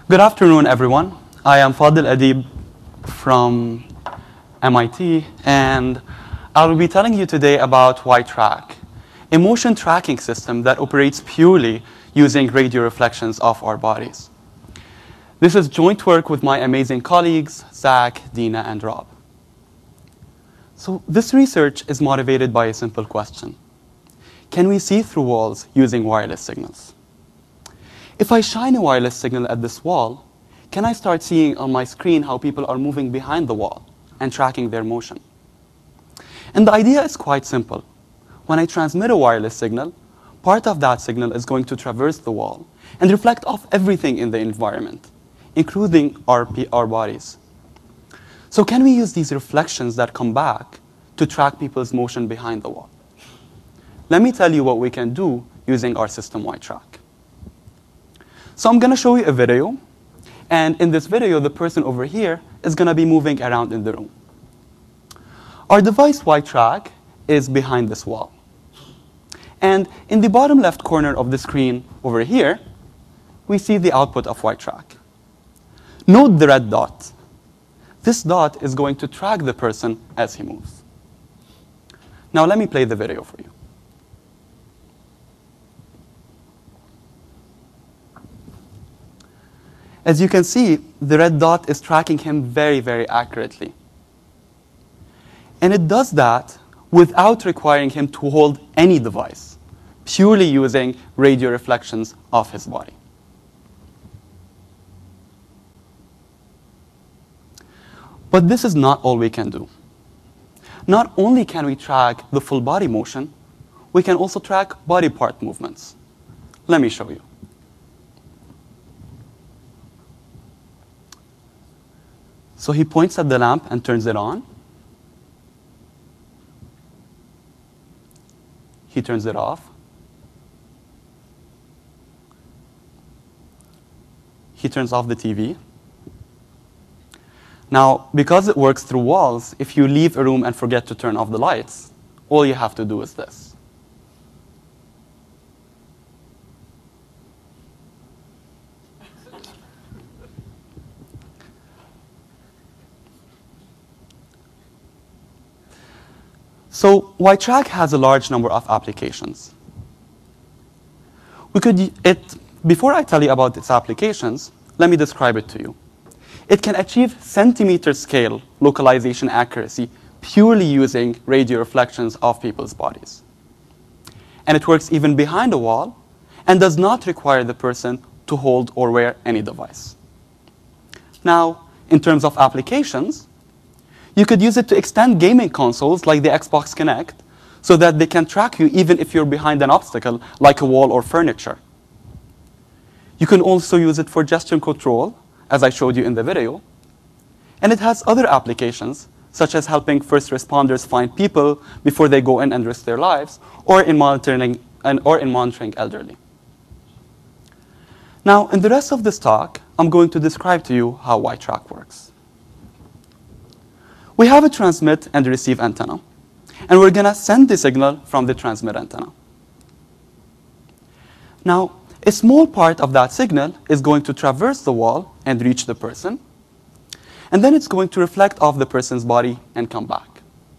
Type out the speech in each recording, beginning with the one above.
Good afternoon, everyone. I am Fadil Adib from MIT, and I will be telling you today about Y-Track, a motion tracking system that operates purely using radio reflections of our bodies. This is joint work with my amazing colleagues, Zach, Dina, and Rob. So this research is motivated by a simple question. Can we see through walls using wireless signals? If I shine a wireless signal at this wall, can I start seeing on my screen how people are moving behind the wall and tracking their motion? And the idea is quite simple. When I transmit a wireless signal, part of that signal is going to traverse the wall and reflect off everything in the environment, including our bodies. So can we use these reflections that come back to track people's motion behind the wall? Let me tell you what we can do using our system Y-Track. So I'm going to show you a video. And in this video, the person over here is going to be moving around in the room. Our device Y-Track is behind this wall. And in the bottom left corner of the screen over here, we see the output of Y-Track. Note the red dot. This dot is going to track the person as he moves. Now let me play the video for you. As you can see, the red dot is tracking him very, very accurately. And it does that without requiring him to hold any device, purely using radio reflections of his body. But this is not all we can do. Not only can we track the full body motion, we can also track body part movements. Let me show you. So he points at the lamp and turns it on. He turns it off. He turns off the TV. Now, because it works through walls, if you leave a room and forget to turn off the lights, all you have to do is this. So Y-Track has a large number of applications. Before I tell you about its applications, let me describe it to you. It can achieve centimeter scale localization accuracy purely using radio reflections of people's bodies. And it works even behind a wall and does not require the person to hold or wear any device. Now, in terms of applications, you could use it to extend gaming consoles like the Xbox Kinect so that they can track you even if you're behind an obstacle like a wall or furniture. You can also use it for gesture control, as I showed you in the video. And it has other applications, such as helping first responders find people before they go in and risk their lives, or in monitoring elderly. Now, in the rest of this talk, I'm going to describe to you how Y-Track works. We have a transmit and receive antenna, and we're going to send the signal from the transmit antenna. Now, a small part of that signal is going to traverse the wall and reach the person, and then it's going to reflect off the person's body and come back.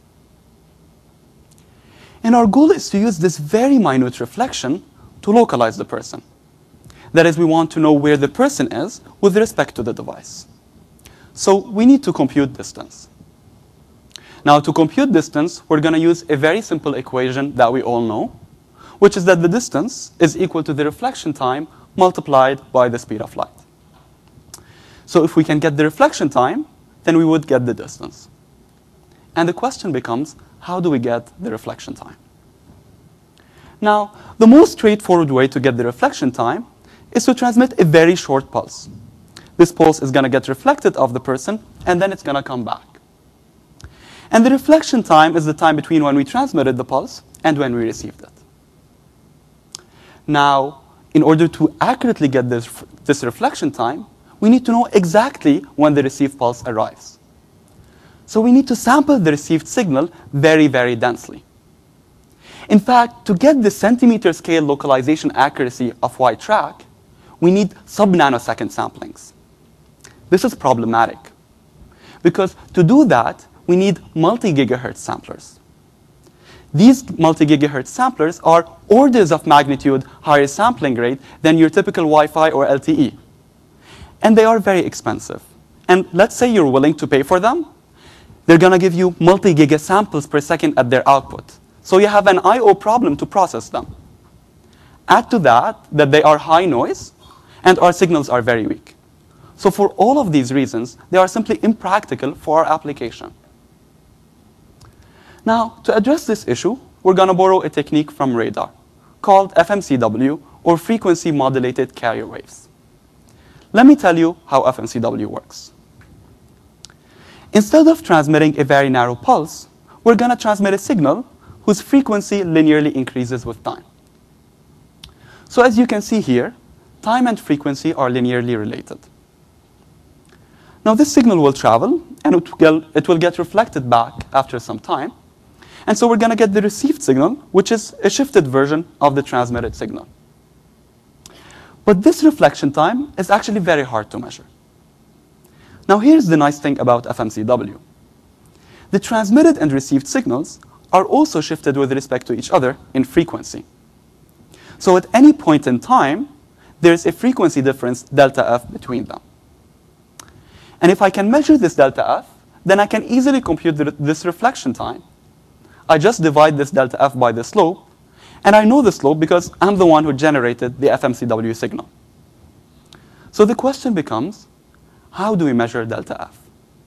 And our goal is to use this very minute reflection to localize the person. That is, we want to know where the person is with respect to the device. So we need to compute distance. Now, to compute distance, we're going to use a very simple equation that we all know, which is that the distance is equal to the reflection time multiplied by the speed of light. So if we can get the reflection time, then we would get the distance. And the question becomes, how do we get the reflection time? Now, the most straightforward way to get the reflection time is to transmit a very short pulse. This pulse is going to get reflected off the person, and then it's going to come back. And the reflection time is the time between when we transmitted the pulse and when we received it. Now, in order to accurately get this reflection time, we need to know exactly when the received pulse arrives. So we need to sample the received signal very, very densely. In fact, to get the centimeter scale localization accuracy of Y-Track, we need sub-nanosecond samplings. This is problematic because to do that, we need multi-gigahertz samplers. These multi-gigahertz samplers are orders of magnitude higher sampling rate than your typical Wi-Fi or LTE. And they are very expensive. And let's say you're willing to pay for them. They're going to give you multi-giga samples per second at their output. So you have an I/O problem to process them. Add to that they are high noise, and our signals are very weak. So for all of these reasons, they are simply impractical for our application. Now, to address this issue, we're going to borrow a technique from radar called FMCW, or frequency modulated carrier waves. Let me tell you how FMCW works. Instead of transmitting a very narrow pulse, we're going to transmit a signal whose frequency linearly increases with time. So as you can see here, time and frequency are linearly related. Now this signal will travel, and it will get reflected back after some time. And so we're going to get the received signal, which is a shifted version of the transmitted signal. But this reflection time is actually very hard to measure. Now here's the nice thing about FMCW. The transmitted and received signals are also shifted with respect to each other in frequency. So at any point in time, there's a frequency difference, delta F, between them. And if I can measure this delta F, then I can easily compute this reflection time. I just divide this delta F by the slope, and I know the slope because I'm the one who generated the FMCW signal. So the question becomes, how do we measure delta F?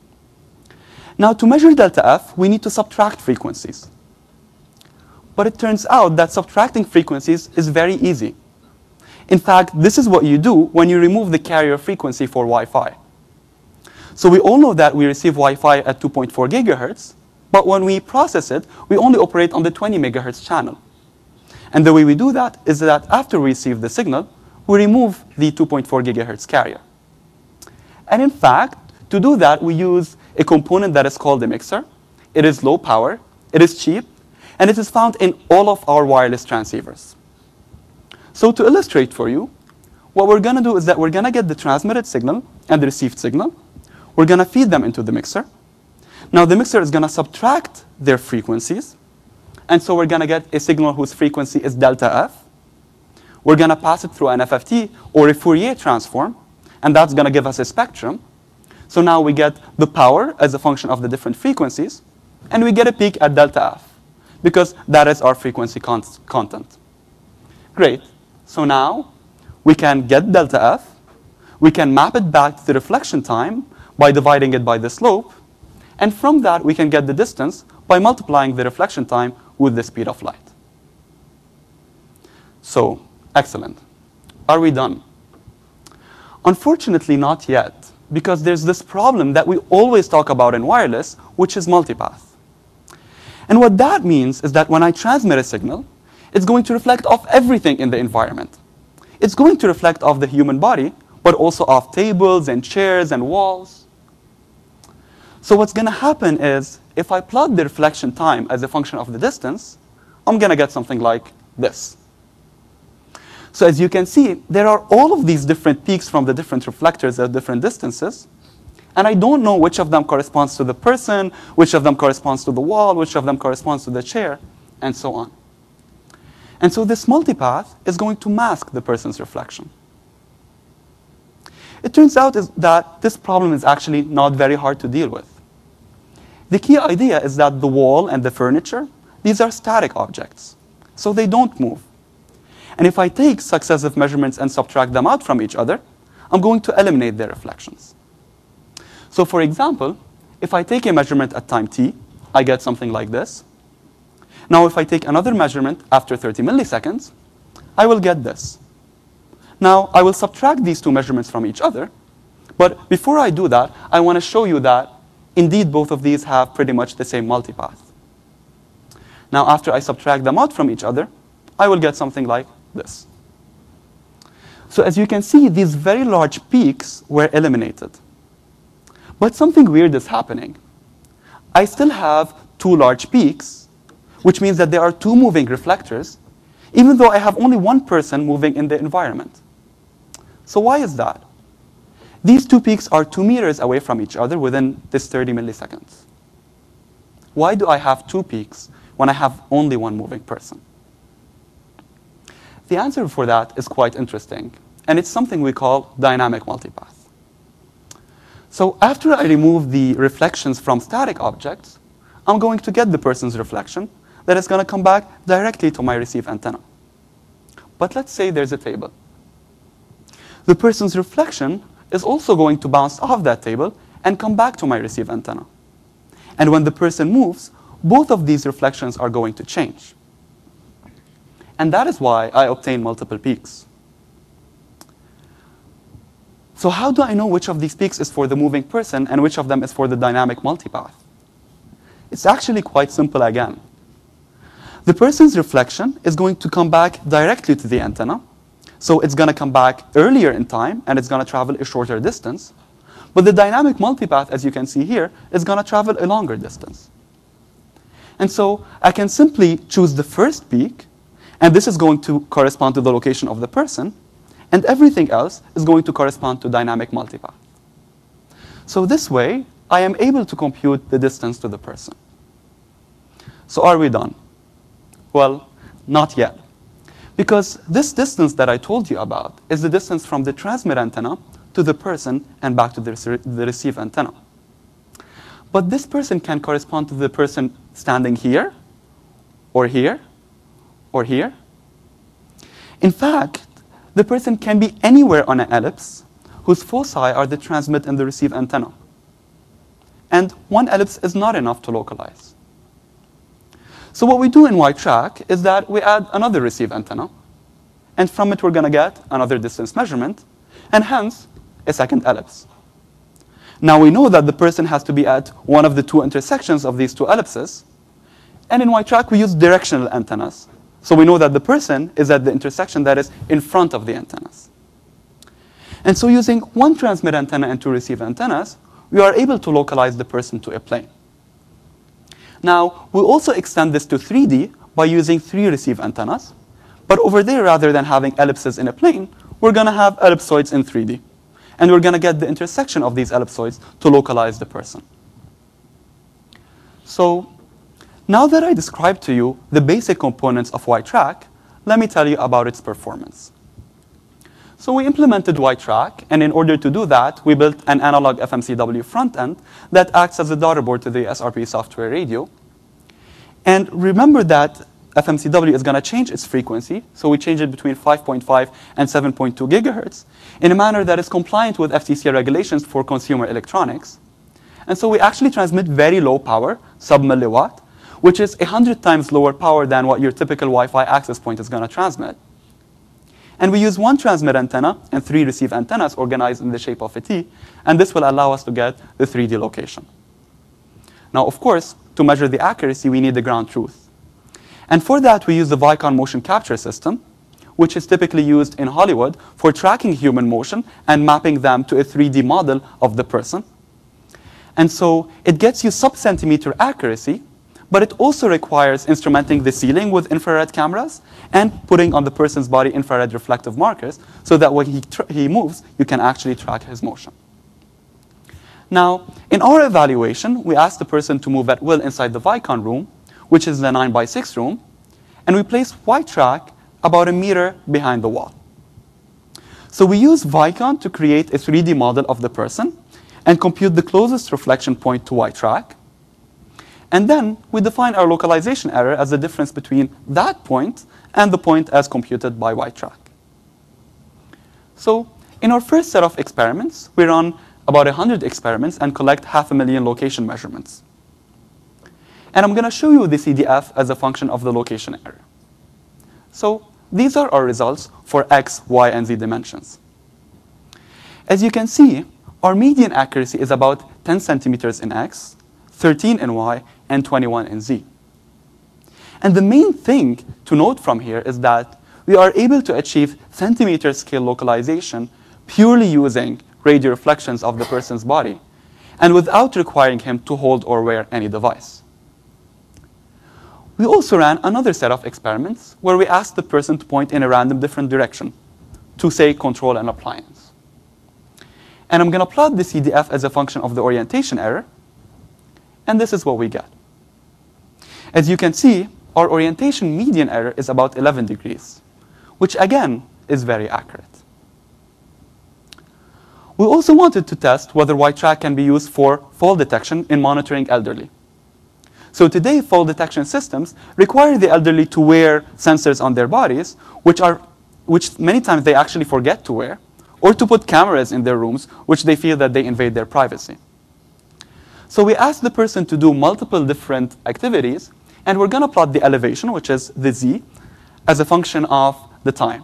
Now, to measure delta F, we need to subtract frequencies. But it turns out that subtracting frequencies is very easy. In fact, this is what you do when you remove the carrier frequency for Wi-Fi. So we all know that we receive Wi-Fi at 2.4 gigahertz, but when we process it, we only operate on the 20 megahertz channel. And the way we do that is that after we receive the signal, we remove the 2.4 gigahertz carrier. And in fact, to do that, we use a component that is called a mixer. It is low power, it is cheap, and it is found in all of our wireless transceivers. So to illustrate for you, what we're going to do is that we're going to get the transmitted signal and the received signal. We're going to feed them into the mixer. Now the mixer is going to subtract their frequencies, and so we're going to get a signal whose frequency is delta F. We're going to pass it through an FFT or a Fourier transform, and that's going to give us a spectrum. So now we get the power as a function of the different frequencies, and we get a peak at delta F, because that is our frequency content. Great. So now we can get delta F. We can map it back to the reflection time by dividing it by the slope. And from that, we can get the distance by multiplying the reflection time with the speed of light. So, excellent. Are we done? Unfortunately, not yet, because there's this problem that we always talk about in wireless, which is multipath. And what that means is that when I transmit a signal, it's going to reflect off everything in the environment. It's going to reflect off the human body, but also off tables and chairs and walls. So what's going to happen is, if I plot the reflection time as a function of the distance, I'm going to get something like this. So as you can see, there are all of these different peaks from the different reflectors at different distances. And I don't know which of them corresponds to the person, which of them corresponds to the wall, which of them corresponds to the chair, and so on. And so this multipath is going to mask the person's reflection. It turns out that this problem is actually not very hard to deal with. The key idea is that the wall and the furniture, these are static objects, so they don't move. And if I take successive measurements and subtract them out from each other, I'm going to eliminate their reflections. So for example, if I take a measurement at time t, I get something like this. Now if I take another measurement after 30 milliseconds, I will get this. Now I will subtract these two measurements from each other, but before I do that, I want to show you that indeed both of these have pretty much the same multipath. Now after I subtract them out from each other, I will get something like this. So as you can see, these very large peaks were eliminated. But something weird is happening. I still have two large peaks, which means that there are two moving reflectors, even though I have only one person moving in the environment. So why is that? These two peaks are 2 meters away from each other within this 30 milliseconds. Why do I have two peaks when I have only one moving person? The answer for that is quite interesting, and it's something we call dynamic multipath. So after I remove the reflections from static objects, I'm going to get the person's reflection that is going to come back directly to my receive antenna. But let's say there's a table. The person's reflection is also going to bounce off that table and come back to my receive antenna. And when the person moves, both of these reflections are going to change. And that is why I obtain multiple peaks. So how do I know which of these peaks is for the moving person and which of them is for the dynamic multipath? It's actually quite simple again. The person's reflection is going to come back directly to the antenna. So it's going to come back earlier in time, and it's going to travel a shorter distance. But the dynamic multipath, as you can see here, is going to travel a longer distance. And so I can simply choose the first peak, and this is going to correspond to the location of the person, and everything else is going to correspond to dynamic multipath. So this way, I am able to compute the distance to the person. So are we done? Well, not yet. Because this distance that I told you about is the distance from the transmit antenna to the person and back to the receive antenna. But this person can correspond to the person standing here, or here, or here. In fact, the person can be anywhere on an ellipse whose foci are the transmit and the receive antenna. And one ellipse is not enough to localize. So what we do in Y-Track is that we add another receive antenna, and from it we're going to get another distance measurement, and hence a second ellipse. Now we know that the person has to be at one of the two intersections of these two ellipses, and in Y-Track we use directional antennas. So we know that the person is at the intersection that is in front of the antennas. And so using one transmit antenna and two receive antennas, we are able to localize the person to a plane. Now, we also extend this to 3D by using 3 receive antennas. But over there, rather than having ellipses in a plane, we're going to have ellipsoids in 3D. And we're going to get the intersection of these ellipsoids to localize the person. So now that I described to you the basic components of Y-Track, let me tell you about its performance. So we implemented Y-Track, and in order to do that, we built an analog FMCW front end that acts as a daughter board to the SRP software radio. And remember that FMCW is going to change its frequency, so we change it between 5.5 and 7.2 gigahertz in a manner that is compliant with FCC regulations for consumer electronics. And so we actually transmit very low power, sub-milliwatt, which is 100 times lower power than what your typical Wi-Fi access point is going to transmit. And we use one transmit antenna and 3 receive antennas organized in the shape of a T, and this will allow us to get the 3D location. Now, of course, to measure the accuracy, we need the ground truth. And for that, we use the Vicon motion capture system, which is typically used in Hollywood for tracking human motion and mapping them to a 3D model of the person. And so it gets you sub-centimeter accuracy, but it also requires instrumenting the ceiling with infrared cameras and putting on the person's body infrared reflective markers so that when he moves, you can actually track his motion. Now, in our evaluation, we asked the person to move at will inside the Vicon room, which is the 9x6 room, and we placed Y-Track about 1 meter behind the wall. So we use Vicon to create a 3D model of the person and compute the closest reflection point to Y-Track. And then we define our localization error as the difference between that point and the point as computed by Y-Track. So in our first set of experiments, we run about 100 experiments and collect 500,000 location measurements. And I'm going to show you the CDF as a function of the location error. So these are our results for X, Y, and Z dimensions. As you can see, our median accuracy is about 10 centimeters in X, 13 in Y, and 21 in Z. And the main thing to note from here is that we are able to achieve centimeter scale localization purely using radio reflections of the person's body and without requiring him to hold or wear any device. We also ran another set of experiments where we asked the person to point in a random different direction to, say, control an appliance. And I'm going to plot the CDF as a function of the orientation error. And this is what we get. As you can see, our orientation median error is about 11 degrees, which again is very accurate. We also wanted to test whether Y-track can be used for fall detection in monitoring elderly. So today, fall detection systems require the elderly to wear sensors on their bodies, which many times they actually forget to wear, or to put cameras in their rooms, which they feel that they invade their privacy. So we asked the person to do multiple different activities, and we're going to plot the elevation, which is the z, as a function of the time.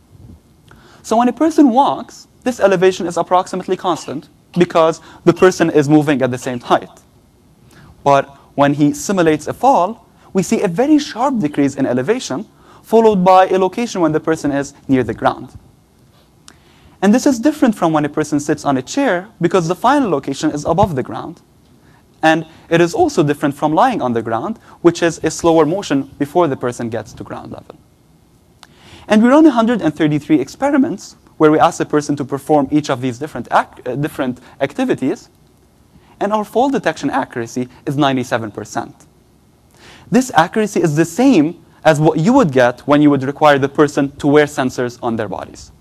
So when a person walks, this elevation is approximately constant because the person is moving at the same height. But when he simulates a fall, we see a very sharp decrease in elevation, followed by a location when the person is near the ground. And this is different from when a person sits on a chair because the final location is above the ground. And it is also different from lying on the ground, which is a slower motion before the person gets to ground level. And we run 133 experiments where we ask the person to perform each of these different activities, and our fall detection accuracy is 97%. This accuracy is the same as what you would get when you would require the person to wear sensors on their bodies.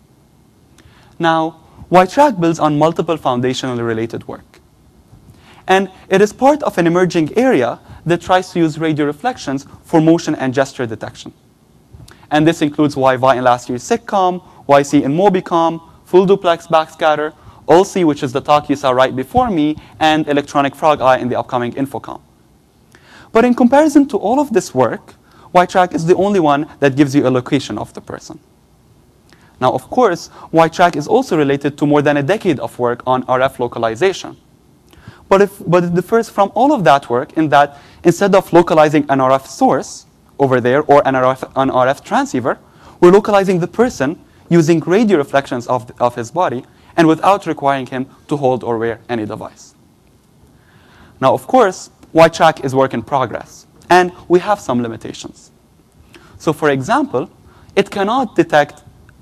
Now, Y-track builds on multiple foundationally related work. And it is part of an emerging area that tries to use radio reflections for motion and gesture detection. And this includes YVI in last year's SIGCOMM, YC in MobiCom, full duplex backscatter, OLSI, which is the talk you saw right before me, and electronic frog eye in the upcoming InfoComm. But in comparison to all of this work, Y-track is the only one that gives you a location of the person. Now, of course, Y-track is also related to more than a decade of work on RF localization. But it differs from all of that work in that instead of localizing an RF source over there or an RF transceiver, we're localizing the person using radio reflections of his body and without requiring him to hold or wear any device. Now, of course, Y-track is work in progress, and we have some limitations. So, for example, it cannot detect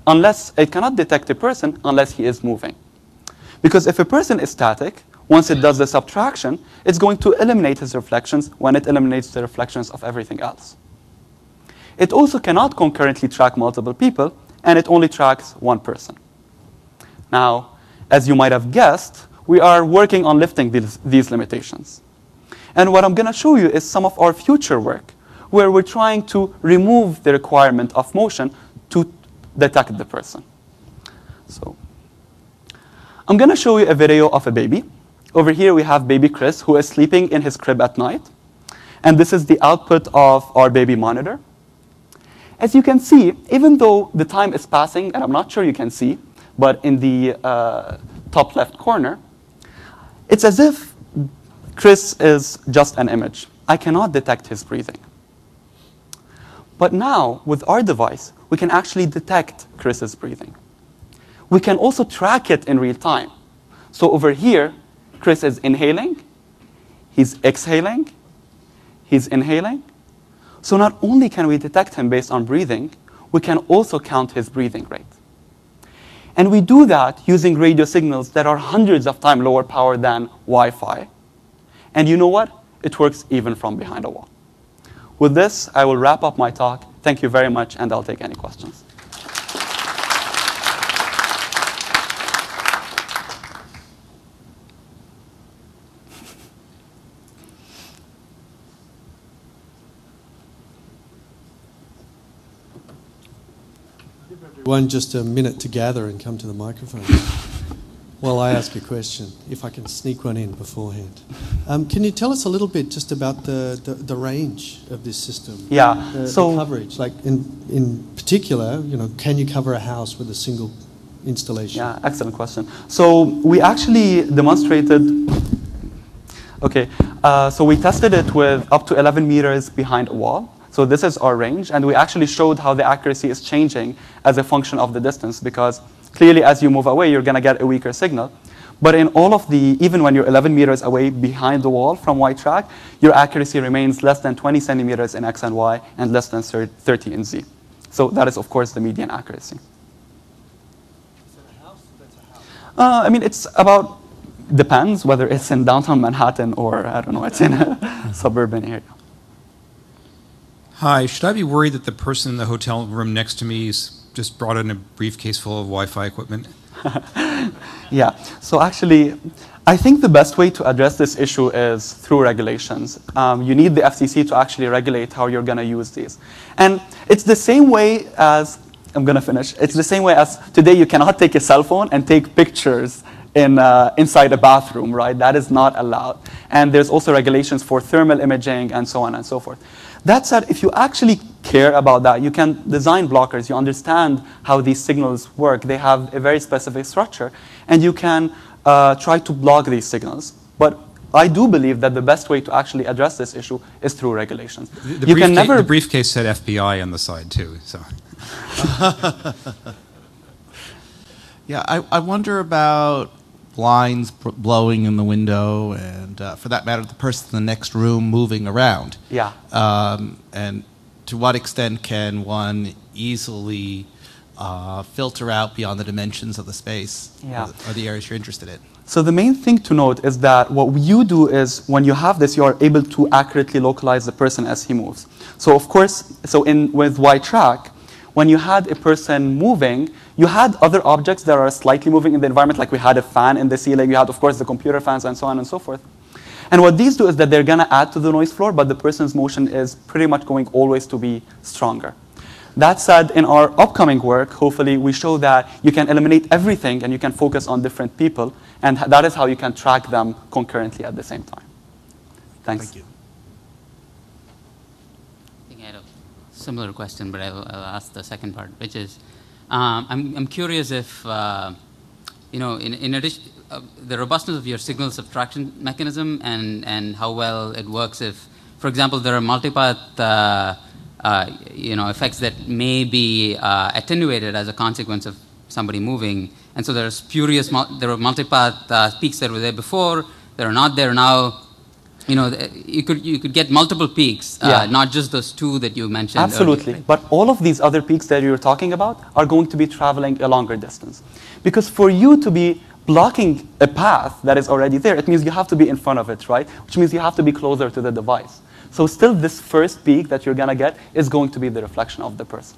a person unless he is moving. Because if a person is static, once it does the subtraction, it's going to eliminate his reflections when it eliminates the reflections of everything else. It also cannot concurrently track multiple people, and it only tracks one person. Now, as you might have guessed, we are working on lifting these limitations. And what I'm going to show you is some of our future work, where we're trying to remove the requirement of motion to detect the person. So, I'm going to show you a video of a baby. Over here, we have baby Chris, who is sleeping in his crib at night. And this is the output of our baby monitor. As you can see, even though the time is passing, and I'm not sure you can see, but in the top left corner, it's as if Chris is just an image. I cannot detect his breathing. But now, with our device, we can actually detect Chris's breathing. We can also track it in real time. So over here, Chris is inhaling, he's exhaling, he's inhaling. So not only can we detect him based on breathing, we can also count his breathing rate. And we do that using radio signals that are hundreds of times lower power than Wi-Fi. And you know what? It works even from behind a wall. With this, I will wrap up my talk. Thank you very much, and I'll take any questions. One, just a minute to gather and come to the microphone while I ask a question, if I can sneak one in beforehand. Can you tell us a little bit just about the range of this system? Yeah. The coverage, like in particular, can you cover a house with a single installation? Yeah, excellent question. So we actually demonstrated. Okay. So we tested it with up to 11 meters behind a wall. So this is our range, and we actually showed how the accuracy is changing as a function of the distance, because clearly as you move away, you're going to get a weaker signal. But in all of even when you're 11 meters away behind the wall from Y-track, your accuracy remains less than 20 centimeters in X and Y and less than 30 in Z. So that is, of course, the median accuracy. Is that a house? That's I mean, it's about, depends whether it's in downtown Manhattan or, I don't know, it's in a suburban area. Hi, should I be worried that the person in the hotel room next to me is just brought in a briefcase full of Wi-Fi equipment? Yeah, so actually, I think the best way to address this issue is through regulations. You need the FCC to actually regulate how you're going to use these. And it's the same way as, I'm going to finish, it's the same way as today you cannot take a cell phone and take pictures inside a bathroom, right? That is not allowed. And there's also regulations for thermal imaging and so on and so forth. That said, if you actually care about that, you can design blockers. You understand how these signals work. They have a very specific structure. And you can try to block these signals. But I do believe that the best way to actually address this issue is through regulations. The briefcase said FBI on the side, too. So. Yeah, I wonder about blinds blowing in the window, and for that matter, the person in the next room moving around. Yeah. And to what extent can one easily filter out beyond the dimensions of the space or the areas you're interested in? So the main thing to note is that what you do is when you have this, you are able to accurately localize the person as he moves. So of course, with Y-Track, when you had a person moving, you had other objects that are slightly moving in the environment, like we had a fan in the ceiling, you had, of course, the computer fans, and so on and so forth. And what these do is that they're going to add to the noise floor, but the person's motion is pretty much going always to be stronger. That said, in our upcoming work, hopefully, we show that you can eliminate everything and you can focus on different people, and that is how you can track them concurrently at the same time. Thanks. Thank you. Similar question, but I'll ask the second part, which is, I'm curious if, in addition, the robustness of your signal subtraction mechanism and how well it works if, for example, there are multipath, effects that may be attenuated as a consequence of somebody moving, and so there are multipath peaks that were there before, that are not there now. You could get multiple peaks, not just those two that you mentioned. Absolutely. Earlier, right? But all of these other peaks that you're talking about are going to be traveling a longer distance. Because for you to be blocking a path that is already there, it means you have to be in front of it, right? Which means you have to be closer to the device. So still this first peak that you're going to get is going to be the reflection of the person.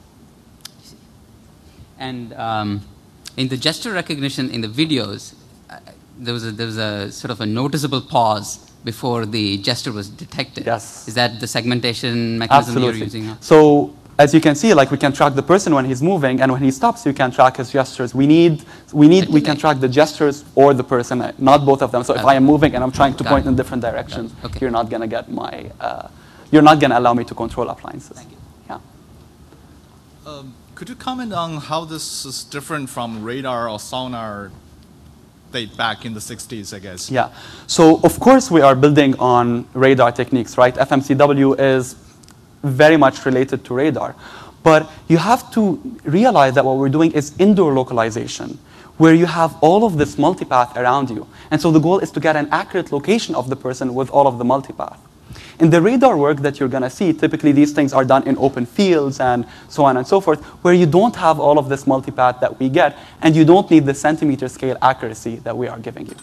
And in the gesture recognition in the videos, there was a sort of a noticeable pause before the gesture was detected. Yes. Is that the segmentation mechanism you're using? So as you can see, like we can track the person when he's moving, and when he stops, you can track his gestures. We can track the gestures or the person, not both of them. So if I am moving and I'm trying to point in different directions, you're not going to get you're not going to allow me to control appliances. Thank you. Yeah. Could you comment on how this is different from radar or sonar date back in the 60s, I guess? Yeah. So of course we are building on radar techniques, right? FMCW is very much related to radar. But you have to realize that what we're doing is indoor localization, where you have all of this multipath around you. And so the goal is to get an accurate location of the person with all of the multipath. In the radar work that you're going to see, typically these things are done in open fields and so on and so forth, where you don't have all of this multipath that we get, and you don't need the centimeter scale accuracy that we are giving you.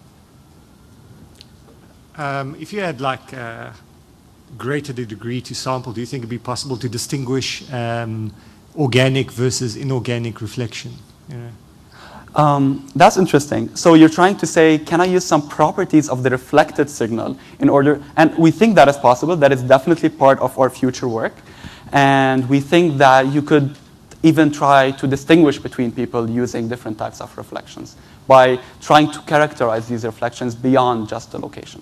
If you had like greater the degree to sample, do you think it'd be possible to distinguish organic versus inorganic reflection? That's interesting. So you're trying to say, can I use some properties of the reflected signal in order, and we think that is possible. That is definitely part of our future work. And we think that you could even try to distinguish between people using different types of reflections by trying to characterize these reflections beyond just the location.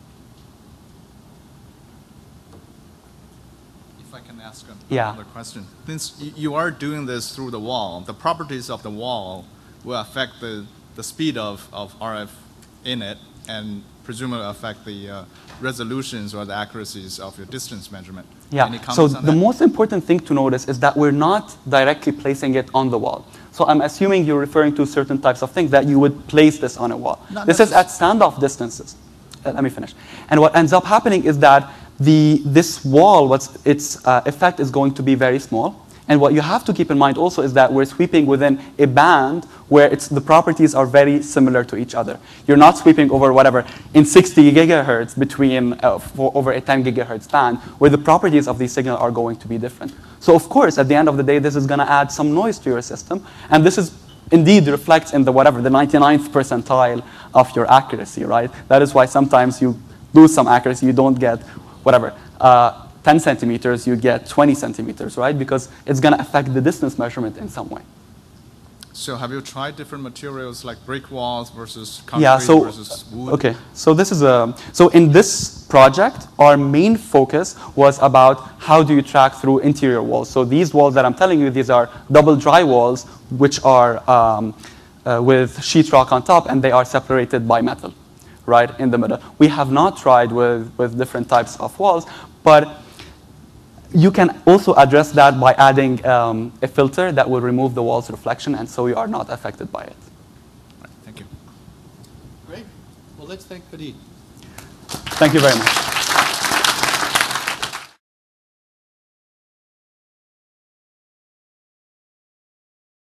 If I can ask Yeah. another question. Since you are doing this through the wall, the properties of the wall will affect the speed of RF in it, and presumably affect the resolutions or the accuracies of your distance measurement. Yeah, Any so comments on the that? most important thing to notice is that we're not directly placing it on the wall. So I'm assuming you're referring to certain types of things that you would place this on a wall. This is at standoff distances. Let me finish. And what ends up happening is that this wall, its effect is going to be very small, And what you have to keep in mind also is that we're sweeping within a band where the properties are very similar to each other. You're not sweeping over whatever in 60 gigahertz between over a 10 gigahertz band, where the properties of these signals are going to be different. So of course, at the end of the day, this is going to add some noise to your system, and this is indeed reflects in the 99th percentile of your accuracy, right? That is why sometimes you lose some accuracy. You don't get whatever 10 centimeters, you get 20 centimeters, right? Because it's going to affect the distance measurement in some way. So have you tried different materials like brick walls versus concrete versus wood? Okay, so this is so in this project, our main focus was about how do you track through interior walls. So these walls that I'm telling you, these are double dry walls, which are with sheetrock on top, and they are separated by metal, right, in the middle. We have not tried with different types of walls, but you can also address that by adding a filter that will remove the wall's reflection, and so you are not affected by it. Right, thank you. Great. Well, let's thank Farid. Thank you very much.